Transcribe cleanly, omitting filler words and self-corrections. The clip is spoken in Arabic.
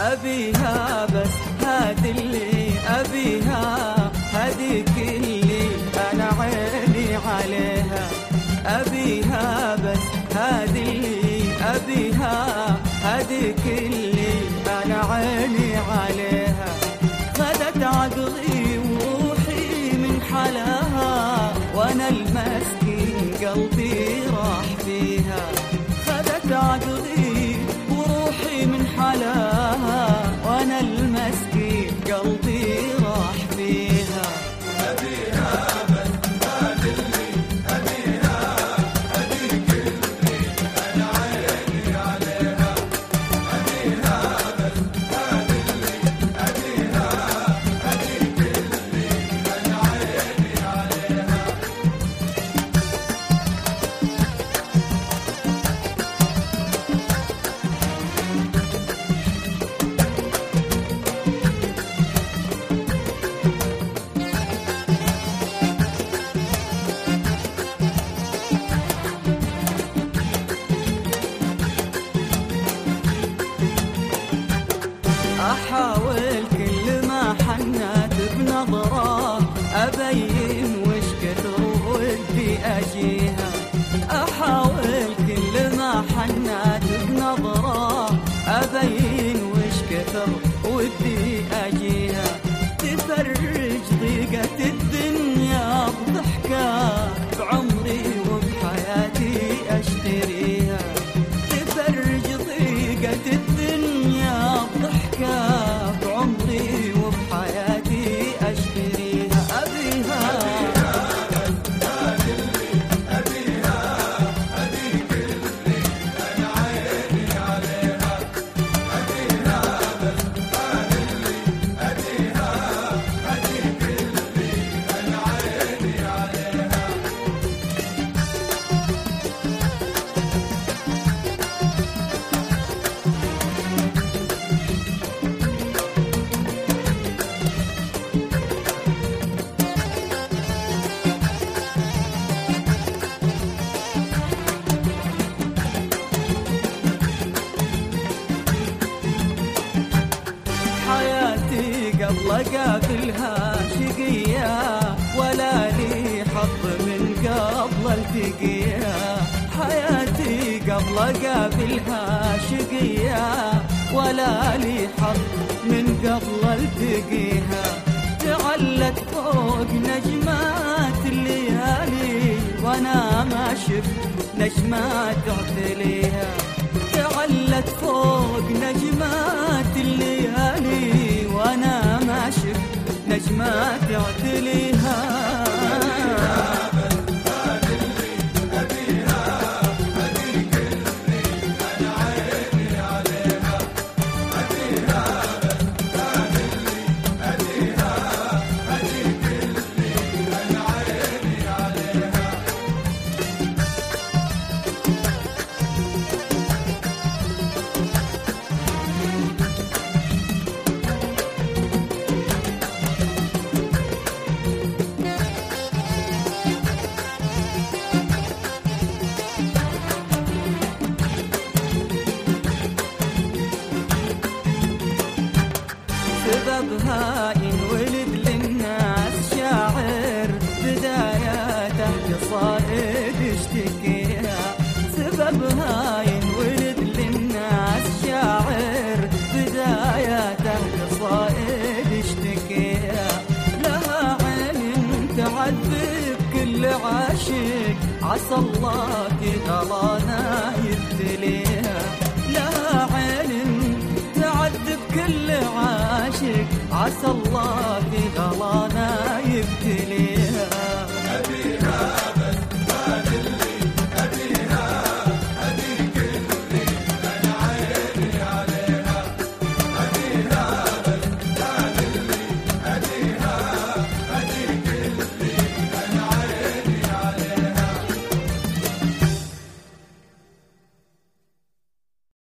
أبيها بس هذه اللي أبيها، هذيك اللي أنا عيني عليها. أبيها بس هذه اللي أبيها، هذيك اللي أنا عيني عليها. خذت عقلي وروحي من حلاها، وأنا المسكين قلبي راح فيها. خذت عقلي وروحي من حلاها، وأنا المسكين قلبي راح فيها. أبيها بس هذه اللي أبيها، هذيك اللي أنا عيني عليها. أبيها بس هذه اللي أبيها، هذيك اللي أنا عيني عليها. أحاول كل ما حنت بنظرة أبين وش كثر ودي أجيها. أحاول كل ما حنت بنظرة أبين وش كثر ودي أجيها. تفرج ضيقة الدنيا بضحكة، بعمري وبحياتي أشتريها. تفرج ضيقة الدنيا بضحكة، بعمري وبحياتي أشتريها. أبيها هذه اللي أبيها، هذيك اللي أنا عيني عليها. أبيها بس هذه اللي أبيها، هذيك اللي أنا عيني عليها. حياتي قبل أقابلها شقية، ولا لي حظ من قبل التقيها. حياتي قبل أقابلها شقية، ولا لي حظ من قبل التقيها. تعلت فوق نجمات الليالي، وأنا ما شفت نجمات تعتليها. تعلت فوق نجمات الليالي، وأنا ما شفت نجمات تعتليها. سببها ينولد للناس شاعر، بداياته قصائد يشتكيها. سببها ينولد للناس شاعر، بداياته قصائد يشتكيها. لها عين تعذب كل عاشق، عسى الله تغلانا